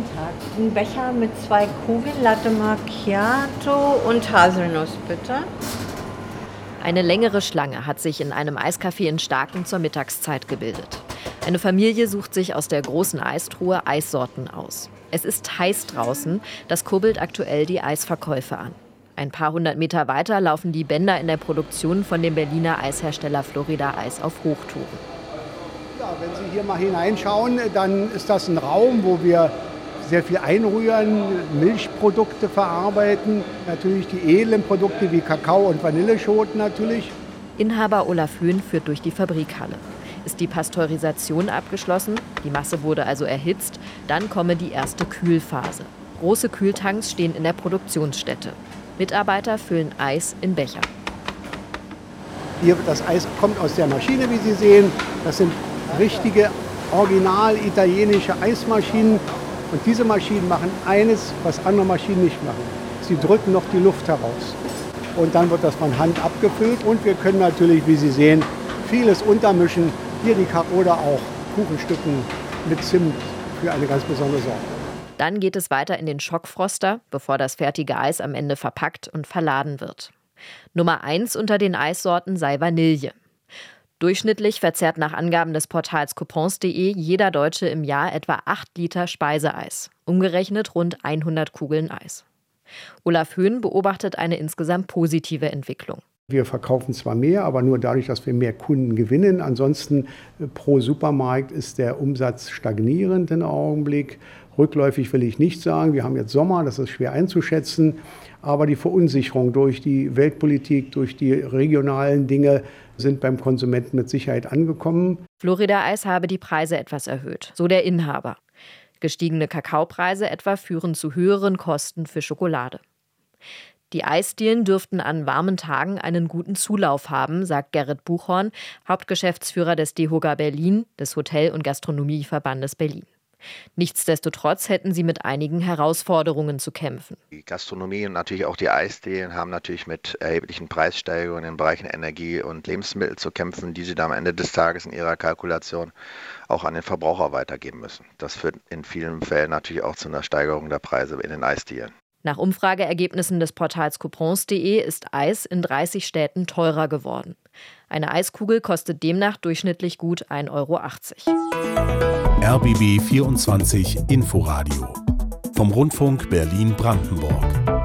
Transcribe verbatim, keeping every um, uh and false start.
Tag. Ein Becher mit zwei Kugeln, Latte Macchiato und Haselnuss, bitte. Eine längere Schlange hat sich in einem Eiscafé in Staaken zur Mittagszeit gebildet. Eine Familie sucht sich aus der großen Eistruhe Eissorten aus. Es ist heiß draußen, das kurbelt aktuell die Eisverkäufe an. Ein paar hundert Meter weiter laufen die Bänder in der Produktion von dem Berliner Eishersteller Florida Eis auf Hochtouren. Ja, wenn Sie hier mal hineinschauen, dann ist das ein Raum, wo wir sehr viel einrühren, Milchprodukte verarbeiten, natürlich die edlen Produkte wie Kakao und Vanilleschoten natürlich. Inhaber Olaf Höhn führt durch die Fabrikhalle. Ist die Pasteurisation abgeschlossen, die Masse wurde also erhitzt, dann komme die erste Kühlphase. Große Kühltanks stehen in der Produktionsstätte. Mitarbeiter füllen Eis in Becher. Hier, das Eis kommt aus der Maschine, wie Sie sehen. Das sind richtige, original italienische Eismaschinen. Und diese Maschinen machen eines, was andere Maschinen nicht machen. Sie drücken noch die Luft heraus. Und dann wird das von Hand abgefüllt. Und wir können natürlich, wie Sie sehen, vieles untermischen. Hier die Ka- oder auch Kuchenstücken mit Zimt für eine ganz besondere Sorte. Dann geht es weiter in den Schockfroster, bevor das fertige Eis am Ende verpackt und verladen wird. Nummer eins unter den Eissorten sei Vanille. Durchschnittlich verzehrt nach Angaben des Portals coupons punkt de jeder Deutsche im Jahr etwa acht Liter Speiseeis, umgerechnet rund hundert Kugeln Eis. Olaf Höhn beobachtet eine insgesamt positive Entwicklung. Wir verkaufen zwar mehr, aber nur dadurch, dass wir mehr Kunden gewinnen. Ansonsten pro Supermarkt ist der Umsatz stagnierend im Augenblick. Rückläufig will ich nicht sagen. Wir haben jetzt Sommer, das ist schwer einzuschätzen. Aber die Verunsicherung durch die Weltpolitik, durch die regionalen Dinge sind beim Konsumenten mit Sicherheit angekommen. Florida Eis habe die Preise etwas erhöht, so der Inhaber. Gestiegene Kakaopreise etwa führen zu höheren Kosten für Schokolade. Die Eisdielen dürften an warmen Tagen einen guten Zulauf haben, sagt Gerrit Buchhorn, Hauptgeschäftsführer des DEHOGA Berlin, des Hotel- und Gastronomieverbandes Berlin. Nichtsdestotrotz hätten sie mit einigen Herausforderungen zu kämpfen. Die Gastronomie und natürlich auch die Eisdielen haben natürlich mit erheblichen Preissteigerungen in den Bereichen Energie und Lebensmittel zu kämpfen, die sie dann am Ende des Tages in ihrer Kalkulation auch an den Verbraucher weitergeben müssen. Das führt in vielen Fällen natürlich auch zu einer Steigerung der Preise in den Eisdielen. Nach Umfrageergebnissen des Portals coupons punkt de ist Eis in dreißig Städten teurer geworden. Eine Eiskugel kostet demnach durchschnittlich gut ein Euro achtzig. R B B vierundzwanzig Inforadio vom Rundfunk Berlin-Brandenburg.